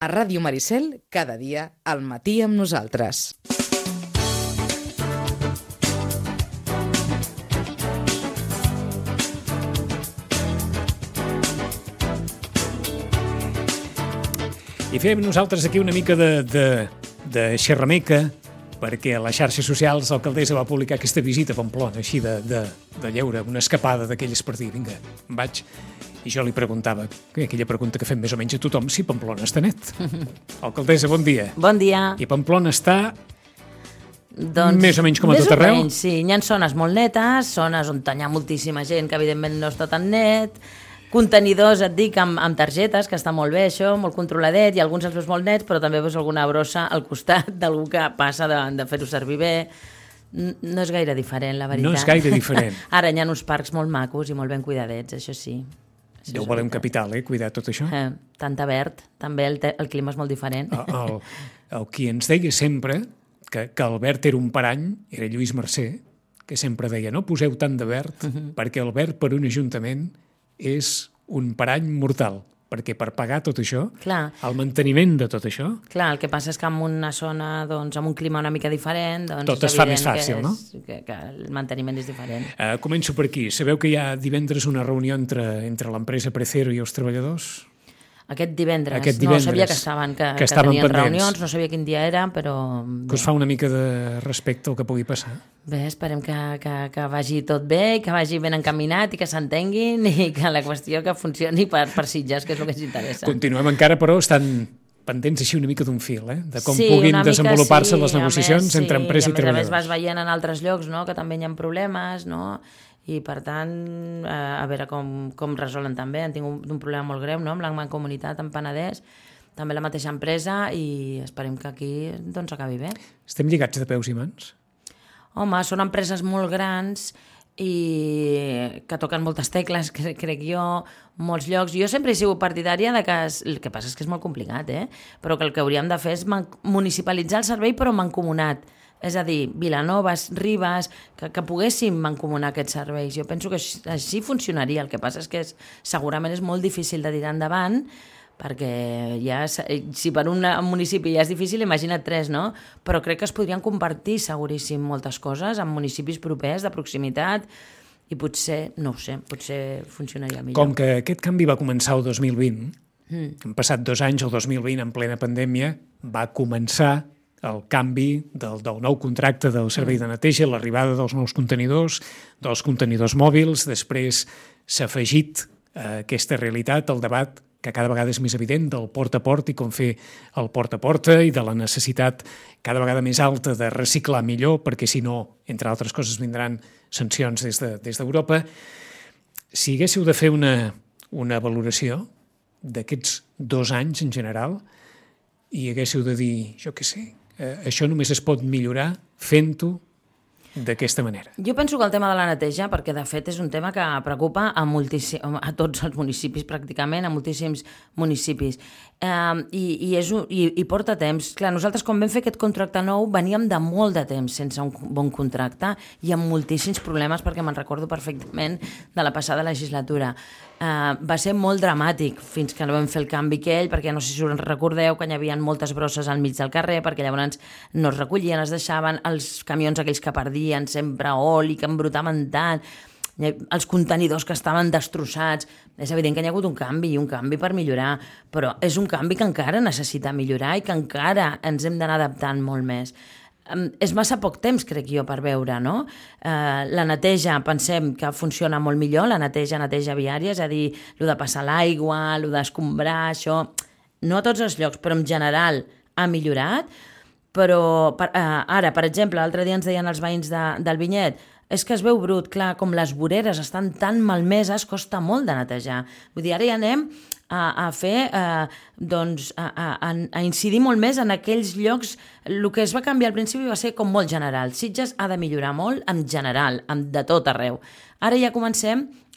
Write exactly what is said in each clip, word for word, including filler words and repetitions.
A Ràdio Maricel, cada dia, al matí amb nosaltres. I fem nosaltres aquí una mica de, de, de xerrameca, perquè a les xarxes socials l'alcaldessa va publicar aquesta visita a Pamplona, així de, de, de lleure, una escapada d'aquelles per dir, vinga, vaig. I jo li preguntava, aquella pregunta que fem més o menys a tothom, si Pamplona està net. Alcaldessa, bon dia. Bon dia. I Pamplona està doncs, més o menys com a tot arreu? Menys, sí, hi ha zones molt netes, zones on hi ha moltíssima gent que evidentment no està tan net, contenidors, et dic, amb, amb targetes, que està molt bé això, molt controladet, i alguns els veus molt nets, però també veus alguna brossa al costat d'algú que passa de, de fer-ho servir bé. No és gaire diferent, la veritat. No és gaire diferent. Ara hi ha uns parcs molt macos i molt ben cuidadets, això sí. Ja ho volem capital, eh, cuidar tot això. Eh, tanta verd, també el, te el clima és molt diferent. El, el, el qui ens deia sempre que, que el verd era un parany era Lluís Mercè, que sempre deia no poseu tant de verd, uh -huh. perquè el verd per un ajuntament és un parany mortal, perquè per pagar tot això, clar, el manteniment de tot això... Clar, el que passa és que en una zona, doncs, amb un clima una mica diferent, doncs tot és es fa més evident fàcil, que no? És, que, que el manteniment és diferent. Uh, començo per aquí. Sabeu que hi ha divendres una reunió entre, entre l'empresa Precero i els treballadors? Aquest divendres, Aquest divendres no sabia que estaven, que, que, que estaven tenien pendents. reunions, no sabia quin dia era, però... Que us fa una mica de respecte al que pugui passar? Bé, esperem que, que, que vagi tot bé, que vagi ben encaminat i que s'entenguin i que la qüestió que funcioni per, per Sitges, que és el que ens interessa. Continuem encara, però estan pendents així una mica d'un fil, eh? De com sí, puguin desenvolupar-se sí, les negociacions més, entre sí, empresa i, i treballadors. A més vas veient en altres llocs, no?, que també hi ha problemes, no?, i per tant, a veure com, com resolen també. Han tingut un problema molt greu, no?, amb la Mancomunitat en Penedès, també la mateixa empresa, i esperem que aquí doncs acabi bé. Estem lligats de peus i mans? Home, són empreses molt grans i que toquen moltes tecles, crec jo, molts llocs. Jo sempre he sigut partidària de que... Es, el que passa és que és molt complicat, eh? Però que el que hauríem de fer és municipalitzar el servei, però mancomunat. És a dir, Vilanovas, Ribes, que, que poguéssim mancomunar aquests serveis. Jo penso que així, així funcionaria. El que passa és que és, segurament és molt difícil de tirar endavant, perquè ja, si per un municipi ja és difícil, imagina't tres, no? Però crec que es podrien compartir seguríssim moltes coses amb municipis propers, de proximitat, i potser, no ho sé, potser funcionaria millor. Com que aquest canvi va començar el dos mil vint, mm. han passat dos anys, el dos mil vint, en plena pandèmia, va començar el canvi del, del nou contracte del servei de neteja, l'arribada dels nous contenidors, dels contenidors mòbils, després s'ha afegit a aquesta realitat el debat que cada vegada és més evident del porta a porta i com fer el porta a porta, i de la necessitat cada vegada més alta de reciclar millor, perquè si no, entre altres coses, vindran sancions des de, des d'Europa. Si haguéssiu de fer una, una valoració d'aquests dos anys en general i haguéssiu de dir, jo què sé, eh, això només es pot millorar fent-ho d'aquesta manera. Jo penso que el tema de la neteja, perquè de fet és un tema que preocupa a, a tots els municipis pràcticament, a moltíssims municipis, eh, i, i, és un, i, i porta temps. Clar, nosaltres quan vam fer aquest contracte nou veníem de molt de temps sense un bon contracte i amb moltíssims problemes, perquè me'n recordo perfectament de la passada legislatura. Uh, va ser molt dramàtic fins que no vam fer el canvi aquell, perquè no sé si us recordeu que hi havia moltes brosses al mig del carrer, perquè llavors no es recollien, es deixaven els camions aquells que perdien sempre oli, que embrutaven tant, els contenidors que estaven destrossats. És evident que hi ha hagut un canvi, un canvi per millorar, però és un canvi que encara necessita millorar i que encara ens hem d'anar adaptant molt més. És massa poc temps, crec jo, per veure, no? Eh, la neteja, pensem que funciona molt millor, la neteja, neteja viària, és a dir, el de passar l'aigua, el d'escombrar, això... No a tots els llocs, però en general ha millorat. Però per, eh, ara, per exemple, l'altre dia ens deien els veïns de, del Vinyet, és que es veu brut, clar, com les voreres estan tan malmeses, costa molt de netejar. Vull dir, ara ja anem a, a fer, eh, doncs, a, a, a incidir molt més en aquells llocs. El que es va canviar al principi va ser com molt general. Sitges ha de millorar molt en general, en, de tot arreu. Ara ja comencem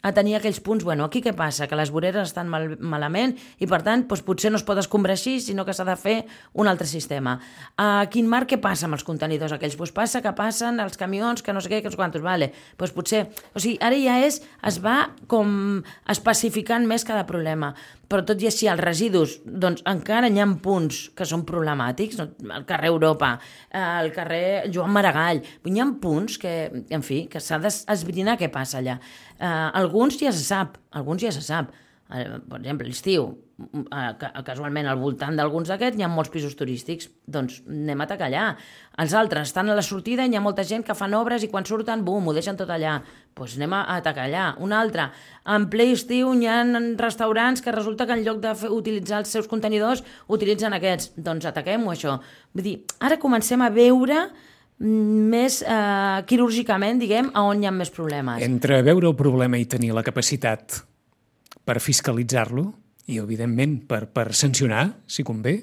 a tenir aquells punts, bueno, aquí què passa? Que les voreres estan mal, malament i per tant doncs, potser no es pot escombrar així, sinó que s'ha de fer un altre sistema. A quin mar què passa amb els contenidors aquells? Doncs passa que passen els camions, que no sé què, que no sé quantos, vale. Doncs potser, o sigui, ara ja és, es va com especificant més cada problema. Però tot i així, els residus, doncs encara hi ha punts que són problemàtics, no? El carrer Europa, el carrer Joan Maragall, hi ha punts que, en fi, que s'ha d'esbrinar què passa allà. Uh, alguns ja se sap, alguns ja se sap. Uh, per exemple, l'estiu, uh, casualment al voltant d'alguns d'aquests hi ha molts pisos turístics, doncs anem a atacar allà. Els altres estan a la sortida i hi ha molta gent que fan obres i quan surten, bum, ho deixen tot allà. Doncs anem a atacar allà. Un altre, en ple estiu hi ha restaurants que resulta que en lloc de fer, utilitzar els seus contenidors utilitzen aquests. Doncs ataquem-ho, això. Vull dir, ara comencem a veure més eh, quirúrgicament, diguem, a on hi ha més problemes. Entre veure el problema i tenir la capacitat per fiscalitzar-lo i, evidentment, per, per sancionar, si convé,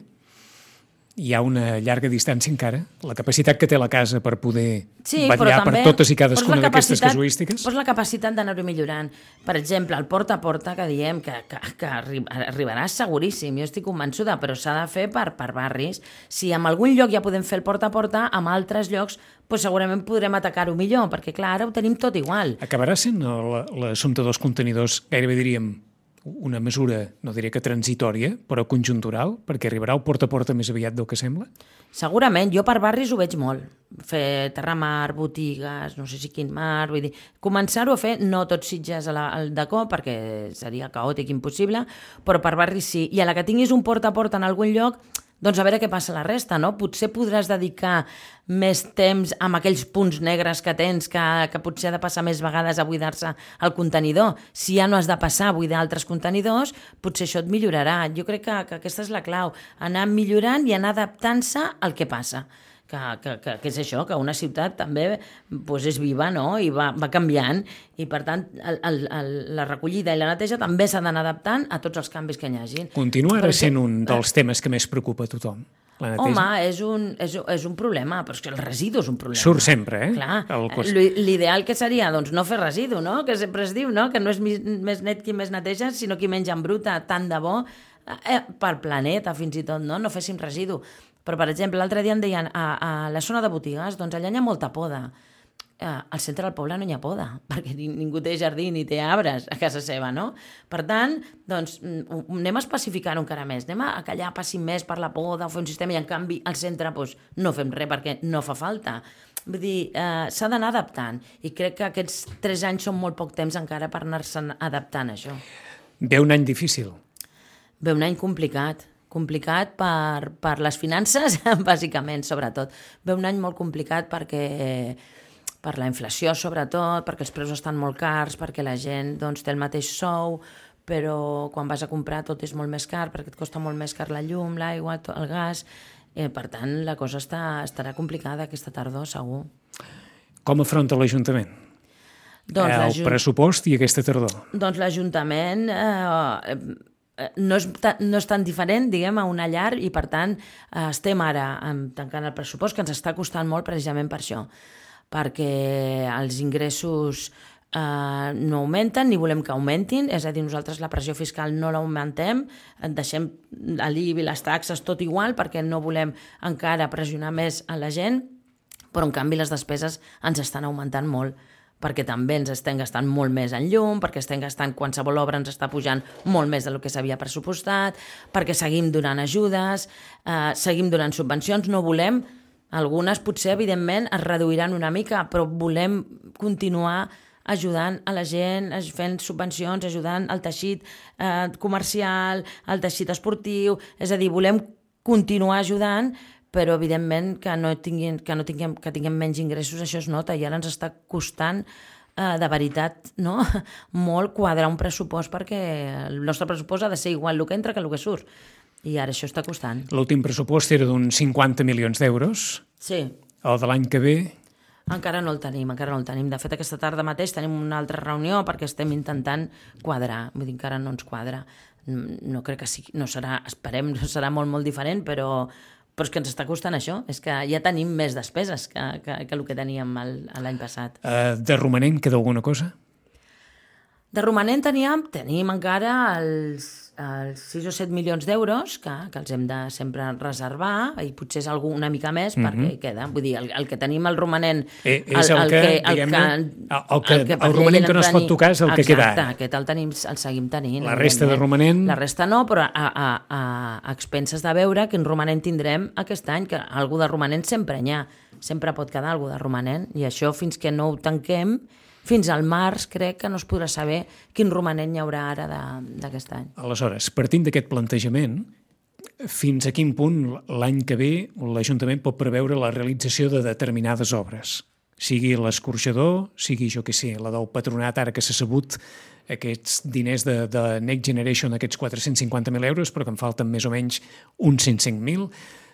hi ha una llarga distància encara. La capacitat que té la casa per poder sí, vetllar per totes i cadascuna d'aquestes casuístiques. Pots la capacitat d'anar-ho millorant. Per exemple, el porta a porta que diem que, que, que arribarà seguríssim, jo estic convençuda, però s'ha de fer per, per barris. Si en algun lloc ja podem fer el porta a porta, en altres llocs pues segurament podrem atacar-ho millor, perquè clar, ara ho tenim tot igual. Acabarà sent l'assumpte dels contenidors, gairebé diríem, una mesura, no diré que transitòria, però conjuntural, perquè arribarà el porta a porta més aviat del que sembla? Segurament, jo per barris ho veig molt. Fer terramar, botigues, no sé si quin mar, vull dir, començar-ho a fer, no tots Sitges al de cop, perquè seria caòtic, impossible, però per barris sí. I a la que tinguis un porta a porta en algun lloc, doncs a veure què passa la resta, no? Potser podràs dedicar més temps amb aquells punts negres que tens, que, que potser ha de passar més vegades a buidar-se el contenidor. Si ja no has de passar a buidar altres contenidors, potser això et millorarà. Jo crec que, que aquesta és la clau, anar millorant i anar adaptant-se al que passa. Que, que, que, que és això, que una ciutat també pues, és viva, no? I va, va canviant, i per tant el, el, el, la recollida i la neteja també s'ha d'anar adaptant a tots els canvis que hi hagi. Continua ara sent un dels temes que més preocupa a tothom, la neteja? Home, és un, és, és un problema, però és que el residu és un problema. Surt sempre, eh? Clar, cost... l'ideal que seria doncs, no fer residu, no? Que sempre es diu, no? Que no és més net qui més neteja, sinó qui menja en bruta, tant de bo, eh, per planeta fins i tot, no? No féssim residu. Però, per exemple, l'altre dia em deien a, a la zona de botigues, doncs allà hi ha molta poda. Eh, al centre del poble no hi ha poda, perquè ningú té jardí ni té arbres a casa seva, no? Per tant, doncs, anem a especificar-ho encara més. Anem a que allà passi més per la poda o fer un sistema i, en canvi, al centre doncs, no fem res perquè no fa falta. Vull dir, eh, s'ha d'anar adaptant. I crec que aquests tres anys són molt poc temps encara per anar-se'n adaptant a això. Ve un any difícil. Ve un any complicat. complicat per, per les finances, bàsicament, sobretot. Ve un any molt complicat perquè per la inflació, sobretot, perquè els preus estan molt cars, perquè la gent doncs, té el mateix sou, però quan vas a comprar tot és molt més car, perquè et costa molt més car la llum, l'aigua, el gas. Eh, per tant, la cosa està, estarà complicada aquesta tardor, segur. Com afronta l'Ajuntament? Doncs el pressupost i aquesta tardor? Doncs l'Ajuntament... Eh, No és, no és tan diferent, diguem, a una llar i, per tant, estem ara tancant el pressupost, que ens està costant molt precisament per això, perquè els ingressos eh, no augmenten ni volem que augmentin, és a dir, nosaltres la pressió fiscal no l'augmentem, deixem l'I B I, les taxes, tot igual, perquè no volem encara pressionar més a la gent, però, en canvi, les despeses ens estan augmentant molt, perquè també ens estem gastant molt més en llum, perquè estem gastant qualsevol obra ens està pujant molt més del que s'havia pressupostat, perquè seguim donant ajudes, eh, seguim donant subvencions, no volem, algunes potser evidentment es reduiran una mica, però volem continuar ajudant a la gent, fent subvencions, ajudant al teixit eh, comercial, al teixit esportiu, és a dir, volem continuar ajudant, però evidentment que no tinguin, que no tinguem, que tinguem menys ingressos, això es nota, i ara ens està costant eh, de veritat, no? molt quadrar un pressupost, perquè el nostre pressupost ha de ser igual el que entra que el que surt, i ara això està costant. L'últim pressupost era d'uns cinquanta milions d'euros. Sí. El de l'any que ve? Encara no el tenim, encara no el tenim. De fet, aquesta tarda mateix tenim una altra reunió perquè estem intentant quadrar, vull dir, encara no ens quadra. No crec que sigui, no serà, esperem, no serà molt, molt diferent, però però és que ens està costant això, és que ja tenim més despeses que, que, que el que teníem l'any passat. Uh, de romanent queda alguna cosa? De romanent teníem, tenim encara els, els sis o set milions d'euros que, que els hem de sempre reservar i potser és algú una mica més mm-hmm. perquè queda. Vull dir, el, el que tenim el romanent... Eh, és el, el, el que, el que, el que, el que el romanent que no es pot tocar és el que queda. Exacte, aquest el, tenim, el seguim tenint. La resta de romanent... La resta no, però a, a, a, a expenses de veure quin romanent tindrem aquest any, que algú de romanent sempre n'hi ha. Sempre pot quedar algú de romanent i això fins que no ho tanquem... Fins al març crec que no es podrà saber quin romanent hi haurà ara d'aquest any. Aleshores, partint d'aquest plantejament, fins a quin punt l'any que ve l'Ajuntament pot preveure la realització de determinades obres? Sigui l'escorxador, sigui, jo què sé, la del patronat, ara que s'ha sabut aquests diners de, de Next Generation, aquests quatre-cents cinquanta mil euros, però que en falten més o menys uns cent cinc mil.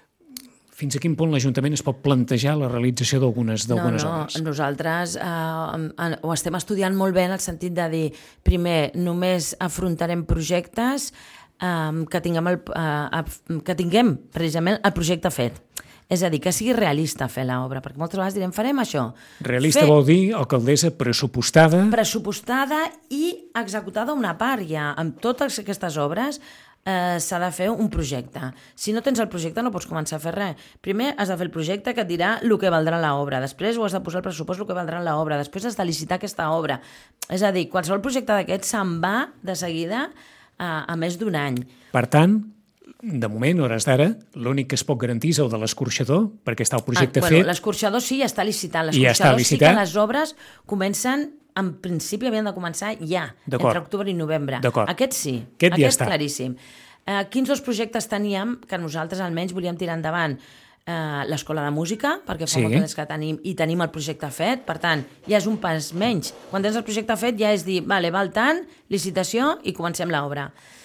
Fins a quin punt l'Ajuntament es pot plantejar la realització d'algunes d'algunes no, no, obres? Nosaltres eh, ho estem estudiant molt bé en el sentit de dir, primer, només afrontarem projectes eh, que, tinguem el, eh, que tinguem precisament el projecte fet. És a dir, que sigui realista fer l'obra, perquè moltes vegades direm, farem això. Realista fer... vol dir, alcaldessa, pressupostada... Pressupostada i executada una part ja. Amb totes aquestes obres eh, s'ha de fer un projecte. Si no tens el projecte no pots començar a fer res. Primer has de fer el projecte que et dirà el que valdrà l'obra, després ho has de posar al pressupost el que valdrà l'obra, després has de licitar aquesta obra. És a dir, qualsevol projecte d'aquest se'n va de seguida a, a més d'un any. Per tant, de moment, hores d'ara, l'únic que es pot garantir és el de l'escorxador, perquè està el projecte ah, bueno, fet. L'escorxador sí, ja està licitat. Ja està L'escorxador sí licitat. que les obres comencen, en principi havien de començar ja, entre octubre i novembre. Aquest sí, aquest, aquest ja està. Claríssim. Eh, quins dos projectes teníem que nosaltres almenys volíem tirar endavant? Eh, L'escola de música, perquè fa sí. molt temps que tenim, i tenim el projecte fet, per tant, ja és un pas menys. Quan tens el projecte fet ja és dir, vale, val tant, licitació i comencem l'obra.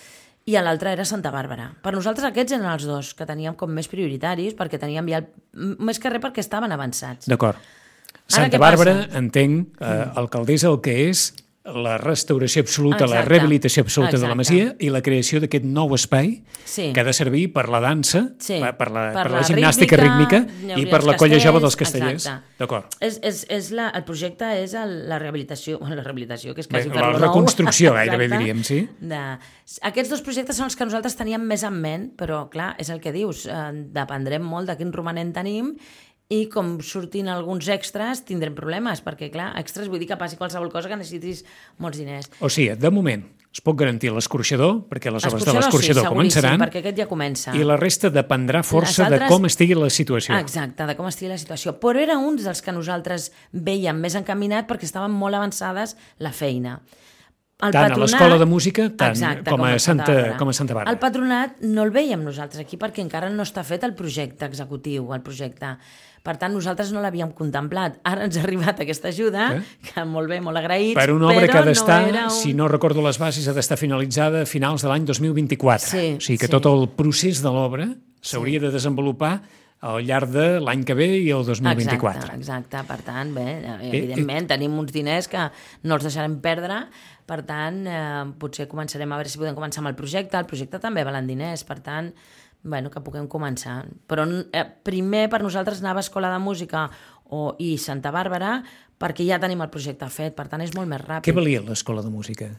I l'altre era Santa Bàrbara. Per nosaltres aquests eren els dos que teníem com més prioritaris, perquè teníem ja, el... més que res perquè estaven avançats. D'acord. Santa Bàrbara, entenc, eh, alcaldessa, el que és la restauració absoluta, exacte. La rehabilitació absoluta exacte. De la Masia i la creació d'aquest nou espai sí. Que ha de servir per la dansa, sí. per, la, per, per la, la gimnàstica rítmica, rítmica i per la colla jove dels castellers. D'acord. És, és, és la, el projecte és el, la rehabilitació, la rehabilitació, que és quasi Bé, la reconstrucció, gairebé diríem, sí. De, aquests dos projectes són els que nosaltres teníem més en ment, però clar, és el que dius, eh, dependrem molt de quin romanent tenim i com surtin alguns extras tindrem problemes, perquè clar, extras vull dir que passi qualsevol cosa que necessitis molts diners. O sigui, de moment es pot garantir l'escorxador, perquè les obres de l'escorxador sí, començaran, perquè aquest ja comença. I la resta dependrà força altres... de com estigui la situació. Exacte, de com estigui la situació. Però era un dels que nosaltres veiem més encaminat perquè estaven molt avançades la feina. El tant patronat, a l'Escola de Música tant exacte, com, a Santa, com a Santa Bàrbara. El patronat no el veiem nosaltres aquí perquè encara no està fet el projecte executiu, el projecte. Per tant, nosaltres no l'havíem contemplat. Ara ens ha arribat aquesta ajuda, eh? Que molt bé, molt agraïts, per una obra però que ha d'estar, no era un... si no recordo les bases, ha d'estar finalitzada a finals de l'any dos mil vint-i-quatre. Sí, o sigui que sí. Tot el procés de l'obra s'hauria sí. De desenvolupar al llarg de l'any que ve i el dos mil vint-i-quatre. Exacte, exacte. Per tant, bé, evidentment, eh, eh. tenim uns diners que no els deixarem perdre, per tant, eh, potser començarem a veure si podem començar amb el projecte. El projecte també valen diners, per tant, bueno, que puguem començar. Però eh, primer per nosaltres anava a Escola de Música o, i Santa Bàrbara perquè ja tenim el projecte fet, per tant és molt més ràpid. Què valia l'Escola de Música?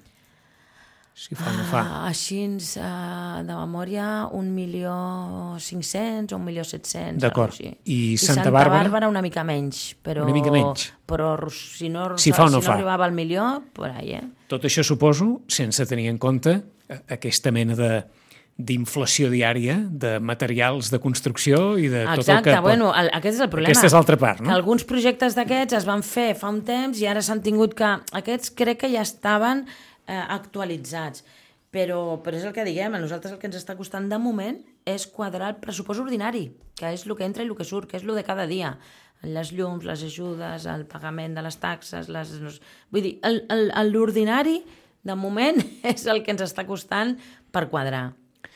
Si fa o no fa. Uh, així, uh, de memòria, un milió cinc-cents o un milió set-cents. D'acord. I, I Santa, Santa Bàrbara? Bàrbara una mica menys. Però, una mica menys. Però si no, si fa o no, si no fa. arribava al milió, por ahí, eh? Tot això suposo, sense tenir en compte aquesta mena de d'inflació diària de materials de construcció i de exacte, tot el que... Exacte, bueno, el, aquest és el problema. Aquesta és l'altra part, no? Que alguns projectes d'aquests es van fer fa un temps i ara s'han tingut que... Aquests crec que ja estaven eh, actualitzats, però, però és el que diguem, a nosaltres el que ens està costant de moment és quadrar el pressupost ordinari, que és el que entra i el que surt, que és el de cada dia. Les llums, les ajudes, el pagament de les taxes... Les... Vull dir, l'ordinari, de moment, és el que ens està costant per quadrar.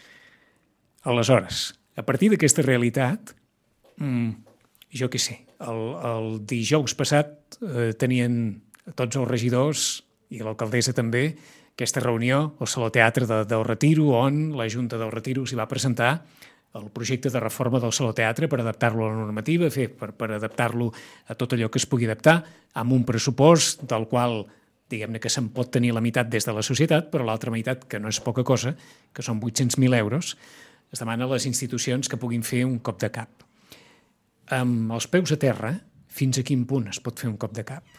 Aleshores, a partir d'aquesta realitat, mmm, jo què sé, el, el dijous passat eh, tenien tots els regidors i l'alcaldessa també aquesta reunió al Saló Teatre de, del Retiro, on la Junta del Retiro s'hi va presentar el projecte de reforma del Saló Teatre per adaptar-lo a la normativa, fer, per, per adaptar-lo a tot allò que es pugui adaptar, amb un pressupost del qual diguem-ne que se'n pot tenir la meitat des de la societat, però l'altra meitat, que no és poca cosa, que són vuit-cents mil euros, es demana a les institucions que puguin fer un cop de cap. Amb els peus a terra, fins a quin punt es pot fer un cop de cap?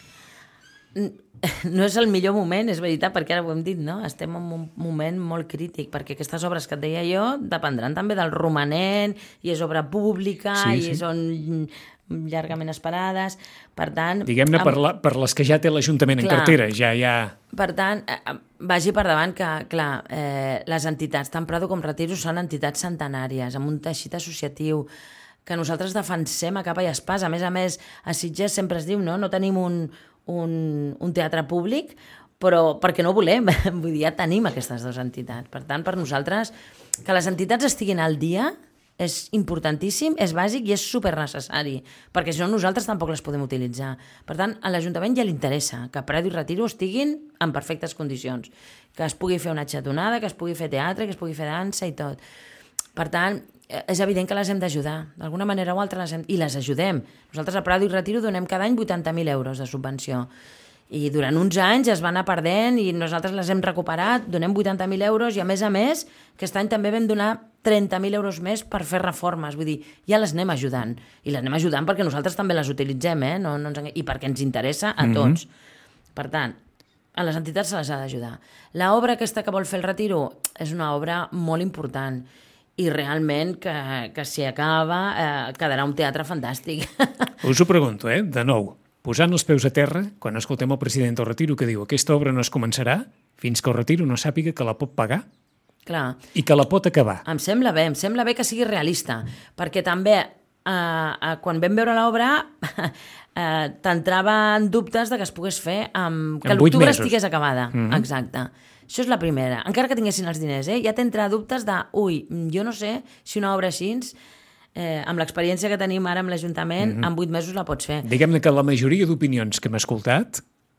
No és el millor moment, és veritat, perquè ara ho hem dit, no? Estem en un moment molt crític, perquè aquestes obres que et deia jo dependran també del romanent, i és obra pública, sí, sí. i són llargament esperades, per tant... Diguem-ne amb... per, la, per les que ja té l'Ajuntament en cartera, ja hi ha... Per tant, vagi per davant que, clar, eh, les entitats, tant Prado com Retiro, són entitats centenàries, amb un teixit associatiu que nosaltres defensem a capa i espasa. A més a més, a Sitges sempre es diu, no? No tenim un, un, un teatre públic, però perquè no volem, vull dir, ja tenim aquestes dues entitats. Per tant, per nosaltres, que les entitats estiguin al dia és importantíssim, és bàsic i és supernecessari, perquè si no nosaltres tampoc les podem utilitzar. Per tant, a l'Ajuntament ja li interessa que Prado i Retiro estiguin en perfectes condicions, que es pugui fer una xatonada, que es pugui fer teatre, que es pugui fer dansa i tot. Per tant, és evident que les hem d'ajudar, d'alguna manera o altra les hem... i les ajudem. Nosaltres a Prado i Retiro donem cada any vuitanta mil euros de subvenció. I durant uns anys es van anar perdent i nosaltres les hem recuperat, donem vuitanta mil euros i a més a més aquest any també vam donar trenta mil euros més per fer reformes, vull dir, ja les anem ajudant i les anem ajudant perquè nosaltres també les utilitzem, eh? no, no ens... i perquè ens interessa a tots. Mm-hmm. Per tant, a les entitats se les ha d'ajudar. L'obra aquesta que vol fer el Retiro és una obra molt important i realment que, que si acaba eh, quedarà un teatre fantàstic. Us ho pregunto, eh? De nou. Posant els peus a terra, quan escoltem el president del Retiro que diu aquesta obra no es començarà fins que el Retiro no sàpiga que la pot pagar Clar. I que la pot acabar. Em sembla bé, em sembla bé que sigui realista, perquè també eh, eh, quan vam veure l'obra eh, t'entraven dubtes de que es pogués fer amb... que l'octubre estigués acabada. Mm-hmm. Exacte. Això és la primera. Encara que tinguessin els diners, eh, ja t'entra dubtes de ui, jo no sé si una obra així... Eh, amb l'experiència que tenim ara amb l'Ajuntament, mm-hmm. en vuit mesos la pots fer. Diguem-ne que la majoria d'opinions que hem escoltat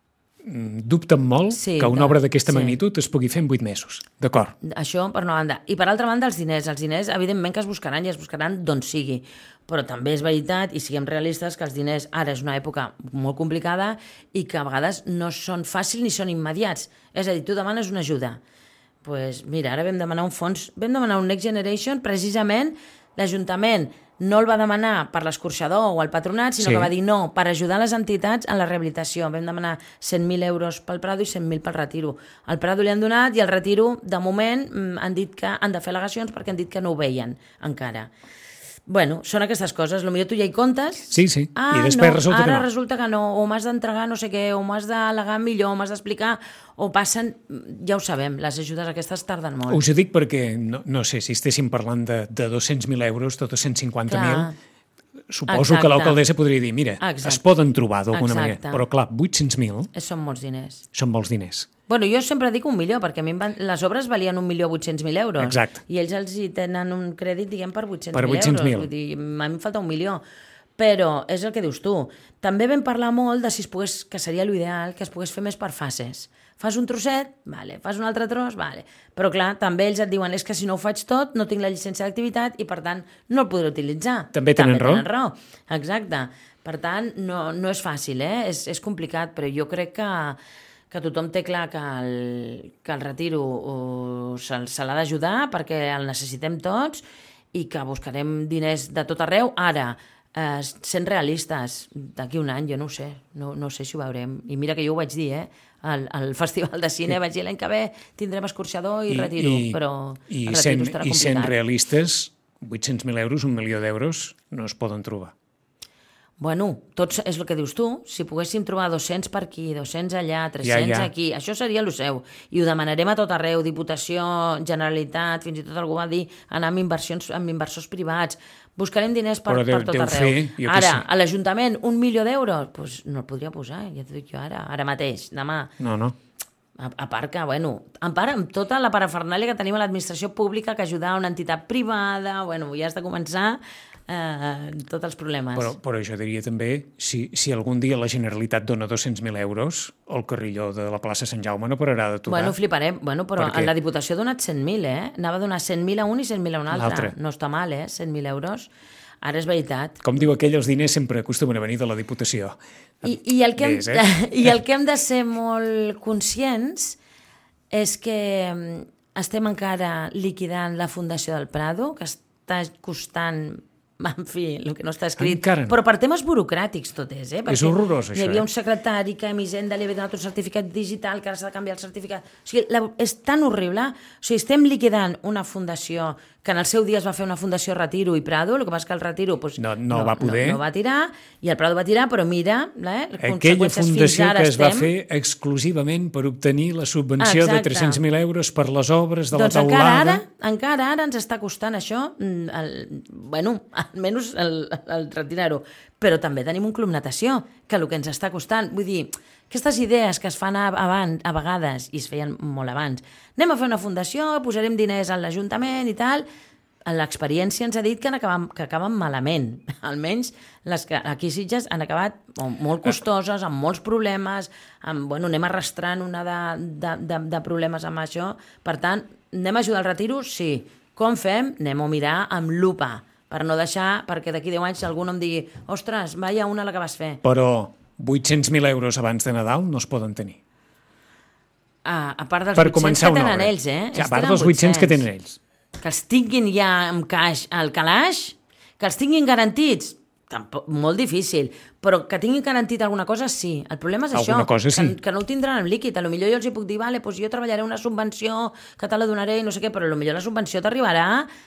dubten molt sí, que una obra d'aquesta sí. magnitud es pugui fer en vuit mesos. D'acord. Això per una banda. I per altra banda, els diners. Els diners, evidentment, que es buscaran i es buscaran d'on sigui. Però també és veritat, i siguem realistes, que els diners ara és una època molt complicada i que a vegades no són fàcils ni són immediats. És a dir, tu demanes una ajuda. Doncs pues mira, ara vam demanar un fons, vam demanar un Next Generation precisament. L'Ajuntament no el va demanar per l'escorxador o el patronat, sinó sí. que va dir no, per ajudar les entitats en la rehabilitació. Vam demanar cent mil euros pel Prado i cent mil pel Retiro. Al Prado li han donat i al Retiro, de moment, han dit que han de fer al·legacions perquè han dit que no ho veien encara. Bueno, són aquestes coses. Potser tu ja hi comptes. Sí, sí. Ah, I després no, resulta que no. Ara resulta que no. O m'has d'entregar no sé què, o m'has d'al·legar millor, o m'has d'explicar, o passen... Ja ho sabem, les ajudes aquestes tarden molt. Us ho dic perquè, no, no sé, si estéssim parlant de, de dos-cents mil euros, de dos-cents cinquanta mil, suposo Exacte. que l'alcaldessa podria dir, mira, Exacte. es poden trobar d'alguna manera. Però clar, vuit-cents mil... Són molts diners. Són molts diners. Bueno, jo sempre dic un milió, perquè a mi van... les obres valien un milió vuit-cents mil euros. Exacte. I ells els hi tenen un crèdit, diguem, per vuit-cents mil per vuit-cents mil. euros. Vull dir, a mi em falta un milió. Però és el que dius tu. També vam parlar molt de si es pogués, que seria l'ideal, que es pogués fer més per fases. Fas un trosset, vale. Fas un altre tros, vale. Però clar, també ells et diuen és que si no ho faig tot, no tinc la llicència d'activitat i per tant no el podré utilitzar. També tenen també raó. Tenen raó. Exacte. Per tant, no, no és fàcil, eh? És, és complicat, però jo crec que que tothom té clar que el, que el Retiro uh, se, se l'ha d'ajudar perquè el necessitem tots i que buscarem diners de tot arreu. Ara, eh, sent realistes, d'aquí un any, jo no ho sé, no, no sé si ho veurem. I mira que jo ho vaig dir, eh? Al, al Festival de Cine, sí. vaig dir l'any que ve tindrem escorxador i, I Retiro, i, però i el Retiro sent, estarà complicat. I sent realistes, vuit-cents mil euros, un milió d'euros, no es poden trobar. Bueno, tots és el que dius tu. Si poguéssim trobar dos-cents per aquí, dos-cents allà, tres-cents ja, ja. aquí, això seria el seu. I ho demanarem a tot arreu, Diputació, Generalitat, fins i tot algú va dir anar amb, inversions, amb inversors privats. Buscarem diners per, deu, per tot arreu. Fer, ara, a l'Ajuntament, un milió d'euros? Pues no el podria posar, ja t'ho dic jo ara, ara mateix, demà. No, no. A, a part que, bueno, en part amb tota la parafernàlia que tenim a l'administració pública que ajudar una entitat privada, bueno, ja has de començar eh, tots els problemes. Però, però jo diria també, si, si algun dia la Generalitat dona dos-cents mil euros, el carrilló de la plaça Sant Jaume no pararà de tocar. Bueno, fliparem. Bueno, però la Diputació ha donat cent mil, eh? Anava a donar cent mil a un i cent mil a un altre. No està mal, eh? cent mil euros. Ara és veritat. Com diu aquell, els diners sempre acostumen a venir de la Diputació. I, i, el, que hem, Ves, eh? I el que hem de ser molt conscients és que estem encara liquidant la Fundació del Prado, que està costant... En fi, el que no està escrit. Encara. Però per temes burocràtics tot és, eh? És horrorós, això, hi havia eh? un secretari que a Hisenda li havia donat un certificat digital, que ara s'ha de canviar el certificat. O sigui, la, és tan horrible. O sigui, estem liquidant una fundació que en el seu dia es va fer una fundació Retiro i Prado, el que passa que el Retiro pues, no, no, no va poder. No, no va tirar, i el Prado va tirar, però mira, eh, aquella fundació que es estem... va fer exclusivament per obtenir la subvenció Exacte. de tres-cents mil euros per les obres de doncs la taulada. Encara ara, encara ara ens està costant això, el, bueno, almenys el, el retirar-ho. Però també tenim un club natació, que el que ens està costant, vull dir, aquestes idees que es fan abans, a vegades, i es feien molt abans, anem a fer una fundació, posarem diners a l'Ajuntament i tal, l'experiència ens ha dit que, acaben, que acaben malament. Almenys les que aquí a Sitges han acabat molt costoses, amb molts problemes, amb, bueno, anem arrastrant una de, de, de, de problemes amb això. Per tant, anem a ajudar al retiro? Sí. Com fem? Anem a mirar amb lupa, per no deixar, perquè d'aquí deu anys algú no em digui ostres, vaya una la que vas fer. Però vuit-cents mil euros abans de Nadal no es poden tenir. A, a part dels per vuit-cents que tenen obra. Ells, eh? Ja, a part dels vuit-cents que tenen ells. Que els tinguin ja en caix al calaix, que els tinguin garantits, tampoc, molt difícil, però que tinguin garantit alguna cosa, sí. El problema és alguna això, cosa, sí. que, que no ho tindran en líquid. A lo millor jo els hi puc dir, vale, doncs jo treballaré una subvenció que te la donaré i no sé què, però a lo millor la subvenció t'arribarà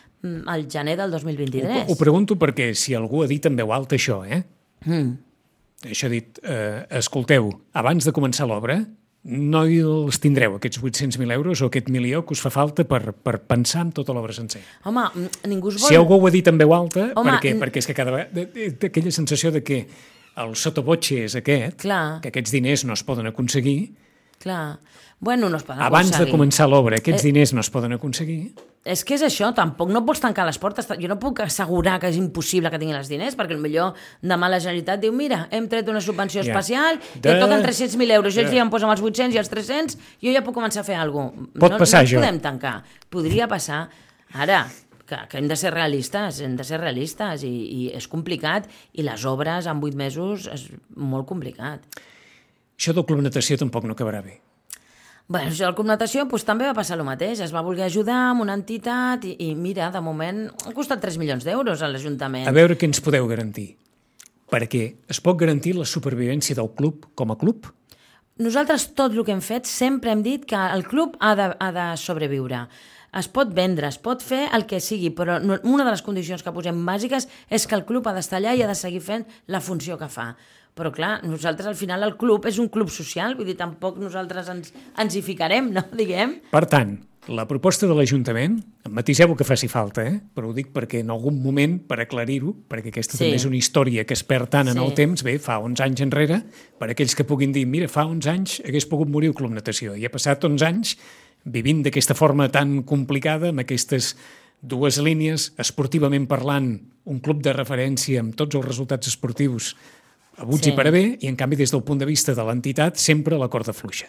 al gener del dos mil vint-i-tres. Ho, ho pregunto perquè si algú ha dit en veu alta això, eh? Mm. Això ha dit, eh, escolteu, abans de començar l'obra, no els tindreu, aquests vuit-cents mil euros o aquest milió que us fa falta per, per pensar en tota l'obra sencera. Home, ningú es vol... Si algú ho ha dit en veu alta, Home, perquè, perquè és que cada vegada... Aquella sensació de que el sotobotxe és aquest, clar. Que aquests diners no es poden aconseguir... Clar. Bueno, no es poden abans aconseguir. de començar l'obra, aquests eh... diners no es poden aconseguir... És que és això, tampoc no pots tancar les portes. Jo no puc assegurar que és impossible que tinguin els diners, perquè potser demà la Generalitat diu mira, hem tret una subvenció yeah. especial i de... et toquen tres-cents mil euros, jo ells ja em posen els vuit-cents i els tres-cents, jo ja puc començar a fer alguna cosa. Pot no, passar, no jo. podem tancar. Podria passar. Ara, que, que hem de ser realistes, hem de ser realistes, i, i és complicat, i les obres en vuit mesos és molt complicat. Això del Club Natació tampoc no acabarà bé. Bé, això del Club Natació doncs, també va passar el mateix. Es va voler ajudar amb una entitat i, i mira, de moment ha costat tres milions d'euros a l'Ajuntament. A veure què ens podeu garantir. Perquè es pot garantir la supervivència del club com a club? Nosaltres tot el que hem fet sempre hem dit que el club ha de, ha de sobreviure. Es pot vendre, es pot fer el que sigui, però no, una de les condicions que posem bàsiques és que el club ha d'estar allà i ha de seguir fent la funció que fa. Però clar, nosaltres al final el club és un club social, vull dir, tampoc nosaltres ens, ens hi ficarem, no? Diguem. Per tant, la proposta de l'Ajuntament, matiseu el que faci falta, eh? Però ho dic perquè en algun moment, per aclarir-ho, perquè aquesta sí. també és una història que es perd tant sí. en el temps, bé, fa onze anys enrere, per aquells que puguin dir, mira, fa onze anys hagués pogut morir el Club Natació, i ha passat onze anys vivint d'aquesta forma tan complicada, amb aquestes dues línies, esportivament parlant, un club de referència amb tots els resultats esportius abuts sí. i per a bé, i en canvi des del punt de vista de l'entitat sempre la corda fluixa.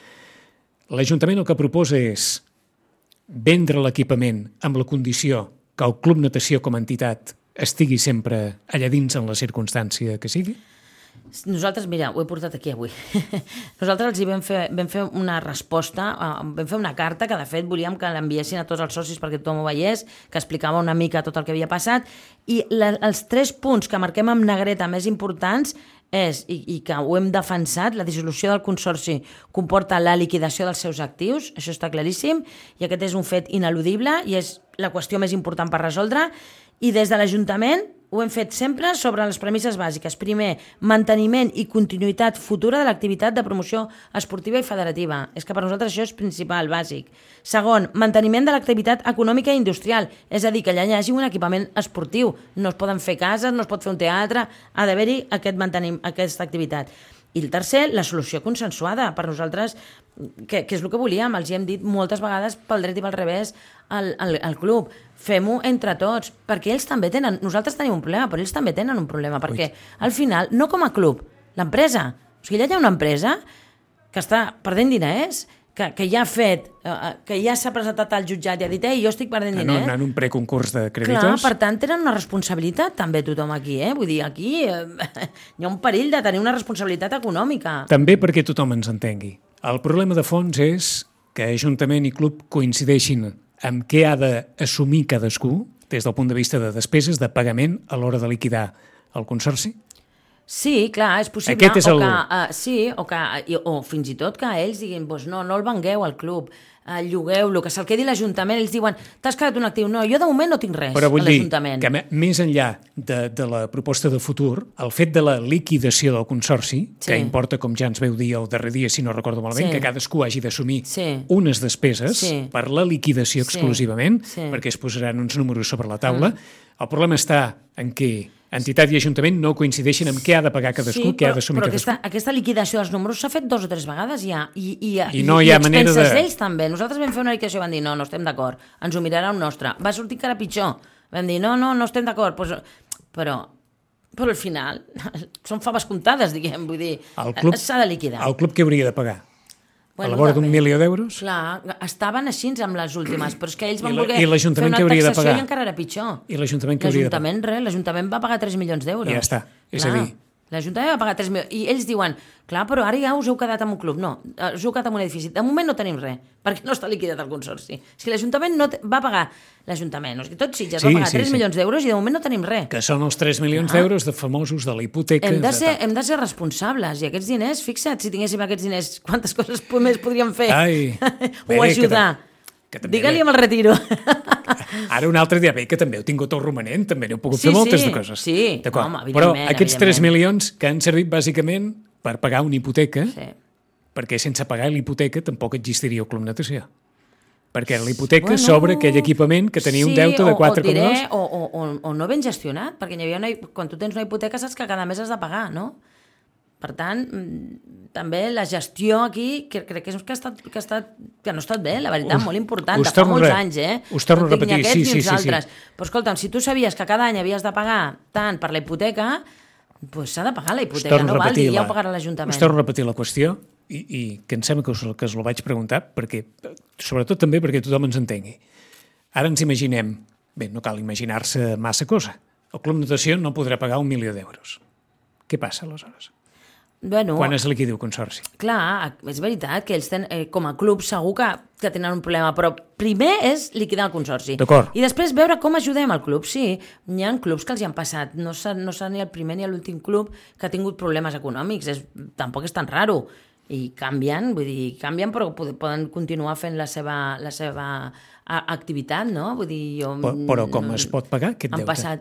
L'Ajuntament el que proposa és vendre l'equipament amb la condició que el Club Natació com a entitat estigui sempre allà dins en la circumstància que sigui? Nosaltres, mira, ho he portat aquí avui. Nosaltres els hi vam fer, vam fer una resposta, vam fer una carta que de fet volíem que l'enviessin a tots els socis perquè tothom ho veiés, que explicava una mica tot el que havia passat, i la, els tres punts que marquem amb negreta més importants és, i, i que ho hem defensat, la dissolució del consorci comporta la liquidació dels seus actius, això està claríssim, i aquest és un fet ineludible i és la qüestió més important per resoldre, i des de l'Ajuntament ho hem fet sempre sobre les premisses bàsiques. Primer, manteniment i continuïtat futura de l'activitat de promoció esportiva i federativa. És que per nosaltres això és principal, bàsic. Segon, manteniment de l'activitat econòmica i industrial, és a dir, que allà hi hagi un equipament esportiu. No es poden fer cases, no es pot fer un teatre, ha d'haver-hi aquest mantenim, aquesta activitat. I el tercer, la solució consensuada. Per nosaltres, que, que és el que volíem, els hi hem dit moltes vegades pel dret i pel revés al, al, al club. Fem-ho entre tots, perquè ells també tenen... Nosaltres tenim un problema, però ells també tenen un problema, perquè al final, no com a club, l'empresa. O sigui, allà hi ha una empresa que està perdent diners que, que ja ha fet, eh, que ja s'ha presentat al jutjat i ha dit, ei, jo estic perdent En, diners. en un preconcurs de Clar, creditors. per tant, tenen una responsabilitat també tothom aquí, eh? Vull dir, aquí eh, hi ha un perill de tenir una responsabilitat econòmica. També perquè tothom ens entengui. El problema de fons és que Ajuntament i Club coincideixin amb què ha d'assumir cadascú des del punt de vista de despeses de pagament a l'hora de liquidar el consorci. Sí, clar, és possible. Aquest és el- O que, uh, sí, o, que, i- o fins i tot que ells diguin pues no, no el vengueu al club, uh, llogueu-lo, que se'l quedi l'Ajuntament. Ells diuen, t'has quedat un actiu. No, jo de moment no tinc res Però a vull dir l'Ajuntament. que me- més enllà de, de la proposta de futur, el fet de la liquidació del consorci, Sí. que importa, com ja ens veu dir el darrer dia, si no recordo malament, Sí. que cadascú hagi d'assumir Sí. unes despeses Sí. per la liquidació Sí. exclusivament, Sí. perquè es posaran uns números sobre la taula. Mm. El problema està en què entitat i Ajuntament no coincideixen en què ha de pagar cadascú, Sí, què però, ha d'assumir però cadascú. aquesta, aquesta liquidació dels números s'ha fet dos o tres vegades ja. I, i, I no hi ha manera expenses de- d'ells també. Nosaltres vam fer una liquidació i vam dir no, no estem d'acord, ens ho mirarà un nostre. Va sortir encara pitjor. Vam dir no, no, no estem d'acord. Pues, però, però al final són faves comptades, diguem. Vull dir, El club, s'ha de liquidar. el club què hauria de pagar? a la vora d'un també. milió d'euros? Clar, estaven així amb les últimes, però és que ells I van la- voler i l'Ajuntament fer què una hauria de taxació pagar? i encara era pitjor. I l'Ajuntament què hauria de pagar? L'Ajuntament, res, l'Ajuntament va pagar tres milions d'euros. I ja està, és Clar, a dir- l'Ajuntament va pagar tres milions. I ells diuen, clar, però ara ja us heu quedat amb un club. No, us heu quedat amb un edifici. De moment no tenim res, perquè no està liquidat el consorci. Si l'Ajuntament no te- va pagar, l'Ajuntament, o sigui, tot Sitges Sí, va pagar sí, tres sí. milions d'euros i de moment no tenim res. Que són els tres milions d'euros de famosos de la hipoteca. Hem de, de ser, tal. hem de ser responsables i aquests diners, fixa't, si tinguéssim aquests diners, quantes coses po- més podríem fer? Ai, o bé, que ajudar. que també Digue-li bé. amb el retiro. Ara un altre dia, bé, que també heu tingut el romanent, també n'heu pogut Sí, fer moltes sí, de coses. sí, D'acord. home, Però evidentment, aquests tres evidentment. milions que han servit bàsicament per pagar una hipoteca, Sí. perquè sense pagar l'hipoteca tampoc existiria el Club Natació. Perquè la hipoteca Bueno, sobre aquell equipament que tenia sí, un deute de o- quatre o, coma dos. diré, o, o, o, o no ben gestionat, perquè hi havia una, quan tu tens una hipoteca saps que cada mes has de pagar, no? Per tant, mm, també la gestió aquí que, crec que, és que, ha estat, que, ha estat, que no ha estat bé, la veritat, Us- molt important, us de fa torno molts a re- anys, eh? us torno no a tinc ni repetir, aquests sí, ni sí, uns sí, sí. altres. Però escolta'm, si tu sabies que cada any havies de pagar tant per la hipoteca, doncs s'ha de pagar la Us hipoteca, torno no a val dir, repetir ja la- ho pagarà l'Ajuntament. Us torno a repetir la qüestió i, i que em sembla que us, que us la vaig preguntar, perquè, sobretot també perquè tothom ens entengui. Ara ens imaginem, bé, no cal imaginar-se massa cosa, el Club Natació no podrà pagar un milió d'euros. Què passa aleshores? Bueno, Quan es liquidi el consorci? clar, és veritat que ells ten, eh, com a club segur que, que tenen un problema, però primer és liquidar el consorci. D'acord. I després veure com ajudem al club. Sí, hi ha clubs que els hi han passat. No serà no serà ni el primer ni l'últim club que ha tingut problemes econòmics. És, tampoc és tan raro. I canvien, vull dir, canvien però pod- poden continuar fent la seva, la seva a- activitat, no? Vull dir, jo... Però, però com es pot pagar aquest Han deute? passat...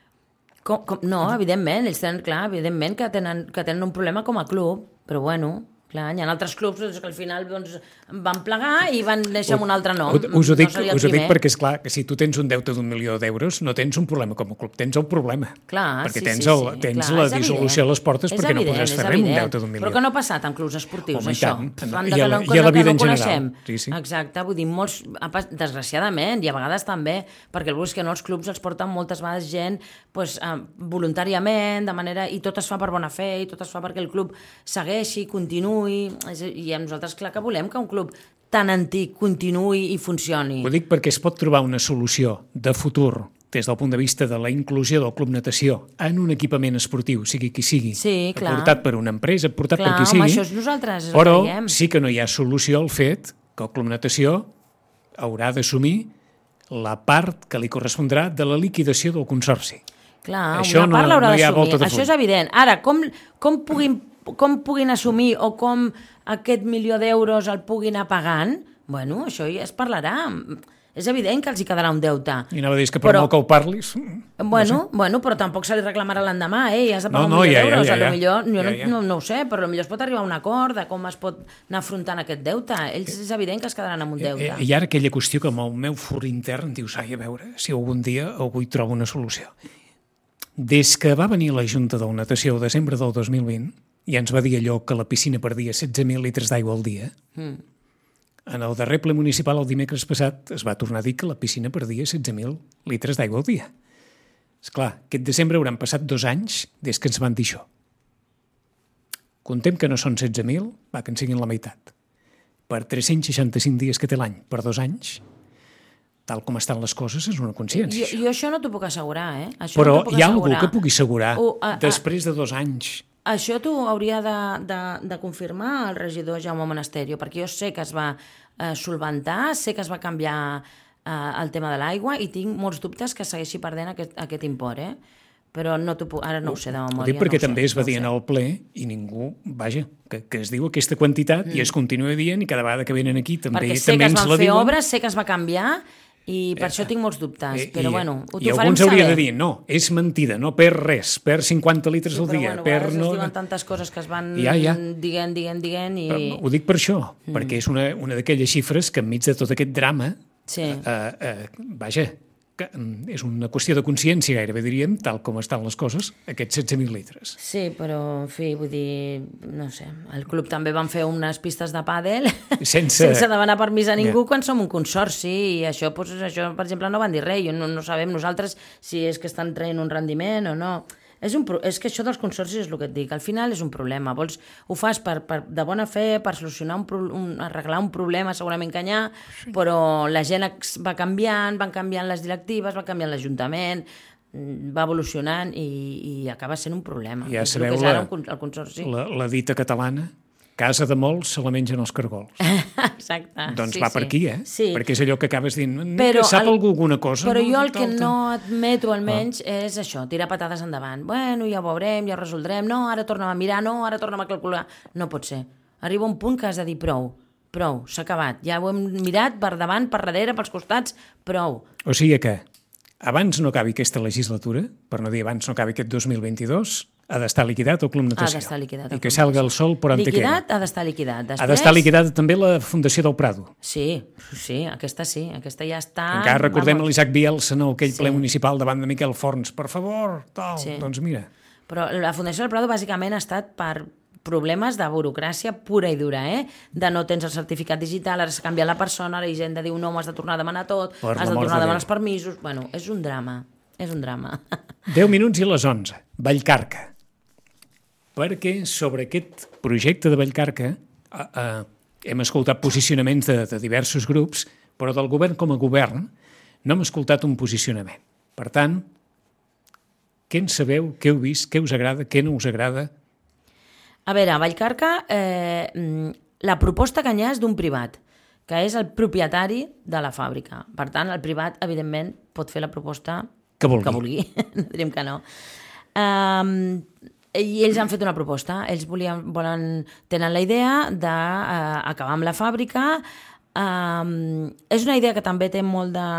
Com, com, no, evidentment, ells tenen, clar, evidentment que tenen, que tenen un problema com a club, però bueno, clar, hi ha altres clubs doncs, que al final doncs, van plegar i van néixer amb un altre nom. Us ho dic, no seria el us ho dic primer. perquè, és clar que si tu tens un deute d'un milió d'euros, no tens un problema com a club, tens el problema. Clar, perquè sí, tens, sí, el, sí, tens clar, la és dissolució evident. a les portes És perquè evident, no podràs és fer res amb un evident. deute d'un milió. Però que no ha passat en clubs esportius, Home, i això. tant. Fan I de a que la- no, i a la que vida no en general. coneixem. Sí, sí. Exacte, vull dir, molts, ha pas- desgraciadament, i a vegades també, perquè el és que no, els clubs els porten moltes vegades gent pues, eh, voluntàriament, de manera, i tot es fa per bona fe, i tot es fa perquè el club segueixi, continuï, és- i a nosaltres clar que volem que un club tan antic continuï i funcioni. Ho dic perquè es pot trobar una solució de futur des del punt de vista de la inclusió del Club Natació en un equipament esportiu, sigui qui sigui, Sí, clar. portat per una empresa, portat Clar, per qui home, sigui, això és nosaltres, és el però que diem. sí que no hi ha solució al fet que el Club Natació haurà d'assumir la part que li correspondrà de la liquidació del consorci. Clar, Això una no- part l'haurà no hi ha d'assumir. volta de Això full. és evident. Ara, com, com, puguin, com puguin assumir o com aquest milió d'euros el puguin anar pagant, bueno, això ja es parlarà. És evident que els hi quedarà un deute. I anava a dir que per Però- molt que ho parlis... Bueno, no sé. bueno, però tampoc se li reclamarà l'endemà, eh? Has de pagar No, un no, milió ja, ja, d'euros. ja, A lo ja. millor, jo Ja, no, ja. no, no ho sé, però potser es pot arribar a un acord de com es pot anar afrontant aquest deute. Ells és evident que es quedaran amb un deute. Eh, I ara aquella qüestió que amb el meu fur intern dius, ai, a veure, si algun dia algú hi troba una solució. Des que va venir la Junta del Natació el desembre del dos mil vint i ens va dir allò que la piscina perdia setze mil litres d'aigua al dia, Mm. en el darrer ple municipal el dimecres passat es va tornar a dir que la piscina perdia setze mil litres d'aigua al dia. Esclar, aquest desembre hauran passat dos anys des que ens van dir això. Contem que no són setze mil, va, que en siguin la meitat. per tres-cents seixanta-cinc dies que té l'any, per dos anys, tal com estan les coses, és una consciència. Jo, jo això no t'ho puc assegurar, eh? Això Però no puc hi ha assegurar. algú que pugui assegurar Uh, uh, uh, després de dos anys. Això t'ho hauria de, de, de confirmar el regidor Jaume Monasterio, perquè jo sé que es va eh, solventar, sé que es va canviar eh, el tema de l'aigua i tinc molts dubtes que segueixi perdent aquest, aquest import, eh? Però no t'ho puc, ara no ho sé de memòria. Ho dic perquè no també sé, es va no dir en el ple i ningú, vaja, que, que es diu aquesta quantitat mm. i es continua dient i cada vegada que venen aquí també, perquè sé també que es ens van la fer diuen. obres, sé que es va canviar i per eh, això tinc molts dubtes, eh, però i, bueno, ho i t'ho farem alguns saber. hauria de dir, no, és mentida, no perd res, perd cinquanta litres sí, al dia. Però bueno, perd, a no... es diuen tantes coses que es van ja, ja. dient, dient, dient i... Però ho dic per això, mm. perquè és una, una d'aquelles xifres que enmig de tot aquest drama, sí. eh, eh, vaja, que és una qüestió de consciència, gairebé diríem, tal com estan les coses, aquests setze mil litres. Sí, però, en fi, vull dir, no sé, el club també van fer unes pistes de pàdel sense, sense demanar permís a ningú yeah. quan som un consorci i això, doncs, això, per exemple, no van dir res, i no, no sabem nosaltres si és que estan traient un rendiment o no. És, un, és que això dels consorcis és el que et dic, al final és un problema, vols, ho fas per, per, de bona fe, per solucionar un, un, arreglar un problema segurament que hi ha, sí. però la gent va canviant, van canviant les directives, va canviant l'Ajuntament, va evolucionant i, i acaba sent un problema. Ja I sabeu que és ara la, un, el consorci. La, la dita catalana, casa de molts se la mengen els cargols. Exacte. Doncs sí, va sí. per aquí, eh? Sí. Perquè és allò que acabes dient, però que sap el, algú alguna cosa. Però no? jo el que Tal, no admeto, almenys, ah. és això, tirar patades endavant. Bueno, ja ho veurem, ja ho resoldrem. No, ara tornem a mirar, no, ara tornem a calcular. No pot ser. Arriba un punt que has de dir prou. Prou, s'ha acabat. Ja ho hem mirat per davant, per darrere, pels costats, prou. O sigui que, abans no acabi aquesta legislatura, per no dir abans no acabi aquest dos mil vint-i-dos, ha d'estar liquidat el Club Natació. Ha d'estar liquidat. I que salga el sol por ante liquidat, queda. Ha d'estar liquidat. Després... Ha d'estar liquidada també la Fundació del Prado. Sí, sí, aquesta sí, aquesta ja està... Encara recordem vamos. l'Isaac Bielsa, no, aquell sí. ple municipal davant de Miquel Forns. Per favor, tal, sí. doncs mira. Però la Fundació del Prado bàsicament ha estat per problemes de burocràcia pura i dura, eh? De no tens el certificat digital, ara s'ha canviat la persona, la gent de diu no, m'has de tornar a demanar tot, per has de tornar a demanar els permisos... Bueno, és un drama, és un drama. deu minuts i les onze. Vallcarca. Perquè sobre aquest projecte de Vallcarca eh, eh, hem escoltat posicionaments de, de diversos grups, però del govern com a govern no hem escoltat un posicionament. Per tant, què en sabeu, què heu vist, què us agrada, què no us agrada? A veure, a Vallcarca, eh, la proposta que hi ha és d'un privat, que és el propietari de la fàbrica. Per tant, el privat, evidentment, pot fer la proposta que vulgui. Que vulgui. No direm que no. Um, I ells han fet una proposta. Ells volien, volen, tenen la idea d'acabar uh, amb la fàbrica. Um, és una idea que també té molt de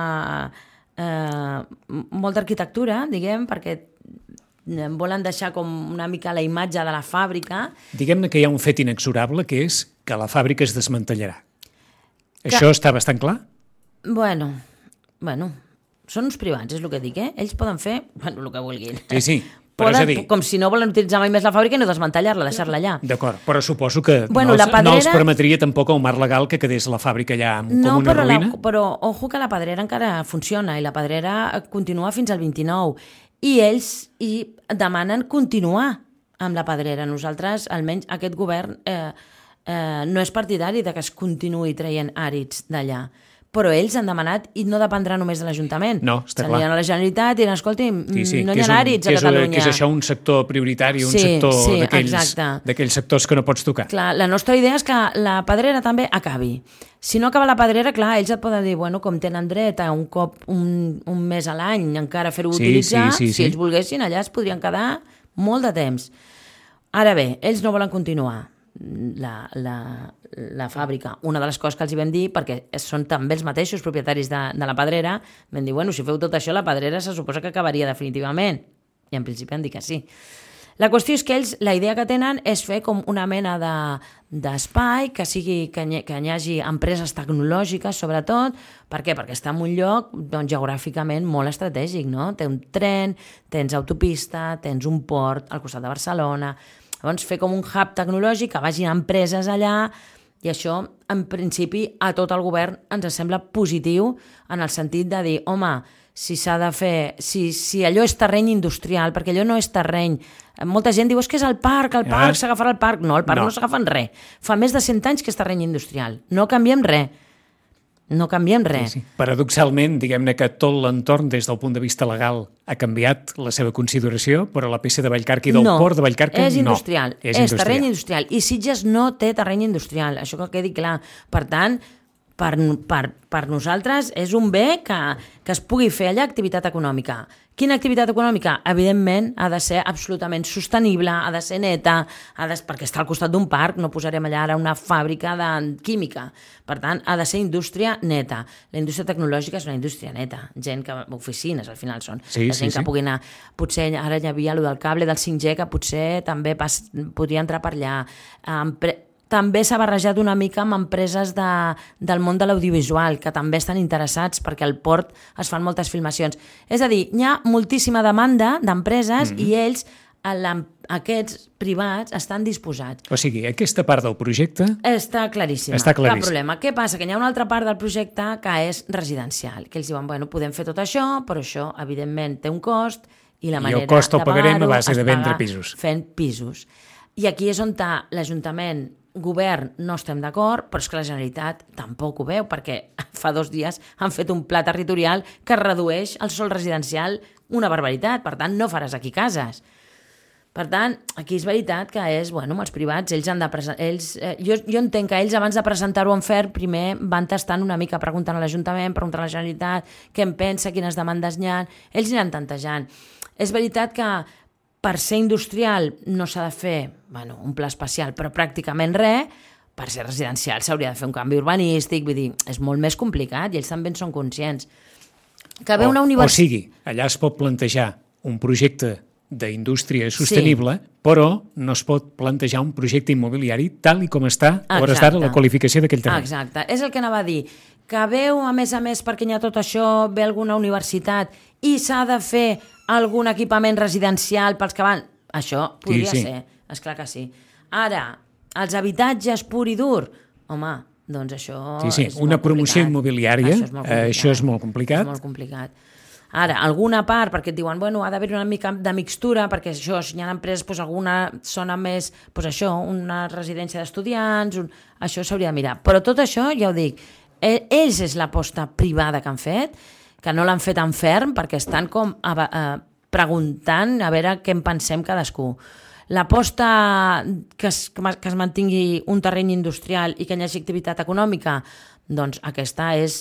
uh, molt d'arquitectura, diguem, perquè volen deixar com una mica la imatge de la fàbrica. Diguem-ne que hi ha un fet inexorable, que és que la fàbrica es desmantellarà. Que... Això està bastant clar? Bueno, bueno, són uns privats, és el que dic, eh? Ells poden fer, bueno, el que vulguin. Sí, sí. Però Poden, és a dir... Com si no volen utilitzar mai més la fàbrica i no desmantellar-la, deixar-la allà. D'acord, però suposo que bueno, no, els, pedrera... no els permetria tampoc el marc legal que quedés la fàbrica allà com no, una però ruïna? No, però ojo que la pedrera encara funciona i la pedrera continua fins al vint-i-nou i ells hi demanen continuar amb la pedrera. Nosaltres, almenys aquest govern, eh, eh, no és partidari de que es continuï traient àrids d'allà. Però ells han demanat i no dependrà només de l'Ajuntament. No, està clar. S'aniran a la Generalitat i diran, escolti, sí, sí, no hi ha àrids a Catalunya. Que és això un sector prioritari, un sí, sector sí, d'aquells sectors que no pots tocar. Clar, la nostra idea és que la pedrera també acabi. Si no acaba la pedrera, clar, ells et poden dir, bueno, com tenen dret a un cop, un, un mes a l'any encara fer-ho sí, utilitzar, sí, sí, si sí. ells volguessin, allà es podrien quedar molt de temps. Ara bé, ells no volen continuar la, la, la fàbrica. Una de les coses que els hi vam dir, perquè són també els mateixos propietaris de, de la pedrera, vam dir, bueno, si feu tot això, la pedrera se suposa que acabaria definitivament. I en principi han dit que sí. La qüestió és que ells, la idea que tenen és fer com una mena de, d'espai que sigui que hi, que hi hagi empreses tecnològiques, sobretot. Per què? Perquè està en un lloc doncs, geogràficament molt estratègic, no? Té un tren, tens autopista, tens un port al costat de Barcelona. Llavors, fer com un hub tecnològic, que vagin empreses allà, i això, en principi, a tot el govern ens sembla positiu en el sentit de dir, home, si s'ha de fer, si, si allò és terreny industrial, perquè allò no és terreny. Molta gent diu, és que és el parc, el parc, s'agafarà el parc. No, el parc no, no s'agafa en res. Fa més de cent anys que és terreny industrial. No canviem res. No canviem res. Sí, sí. Paradoxalment, diguem-ne que tot l'entorn des del punt de vista legal ha canviat la seva consideració, però la peça de Vallcarca i del no, port de Vallcarca és industrial, no. És, és industrial. terreny industrial. I Sitges no té terreny industrial, això que quedi clar. Per tant, per, per, per nosaltres és un bé que, que es pugui fer allà activitat econòmica. Quina activitat econòmica? Evidentment, ha de ser absolutament sostenible, ha de ser neta, ha de, perquè està al costat d'un parc, no posarem allà ara una fàbrica de química. Per tant, ha de ser indústria neta. La indústria tecnològica és una indústria neta. Gent que, oficines, al final són. Sí, la gent sí, que sí. pugui anar... Potser ara hi havia allò del cable del cinc G, que potser també pas, podria entrar per allà. Empre... També s'ha barrejat una mica amb empreses de, del món de l'audiovisual, que també estan interessats perquè al port es fan moltes filmacions. És a dir, hi ha moltíssima demanda d'empreses mm-hmm. i ells, la, aquests privats, estan disposats. O sigui, aquesta part del projecte... Està claríssima, està claríssim. Cap problema. Què passa? Que hi ha una altra part del projecte que és residencial, que ells diuen, bueno, podem fer tot això, però això, evidentment, té un cost i la manera I el cost el de pagarem pagar-ho a base de vendre paga pisos. Fent pisos. I aquí és on l'Ajuntament, govern, no estem d'acord, però és que la Generalitat tampoc ho veu, perquè fa dos dies han fet un pla territorial que redueix el sòl residencial una barbaritat, per tant, no faràs aquí cases. Per tant, aquí és veritat que és, bueno, els privats, ells han de presentar... Ells, eh, jo, jo entenc que ells, abans de presentar-ho en fer, primer van tastant una mica, preguntant a l'Ajuntament, preguntant a la Generalitat, què en pensa, quines demandes n'hi ha, ells aniran tantejant. És veritat que per ser industrial no s'ha de fer, bueno, un pla especial, però pràcticament res. Per ser residencial s'hauria de fer un canvi urbanístic, vull dir, és molt més complicat i ells també en són conscients. Que ve o, una univers... o sigui, allà es pot plantejar un projecte d'indústria sostenible, sí. però no es pot plantejar un projecte immobiliari tal i com està a hores d'ara la qualificació d'aquell terreny. Exacte, és el que anava a dir. Que veu, a més a més, perquè hi ha tot això, ve alguna universitat i s'ha de fer algun equipament residencial pels que van... Això podria sí, sí. ser, esclar que sí. Ara, els habitatges pur i dur, home, doncs això sí, sí. és una molt promoció complicat. immobiliària, això és, eh, això és molt complicat. És molt complicat. Ara, alguna part, perquè et diuen, bueno, ha d'haver una mica de mixtura, perquè això, si hi ha empreses, doncs alguna sona més, doncs això, una residència d'estudiants, un... això s'hauria de mirar. Però tot això, ja ho dic, ells és l'aposta privada que han fet, que no l'han fet en ferm, perquè estan com a, a, preguntant a veure què en pensem cadascú. L'aposta que es, que es mantingui un terreny industrial i que hi hagi activitat econòmica, doncs aquesta és,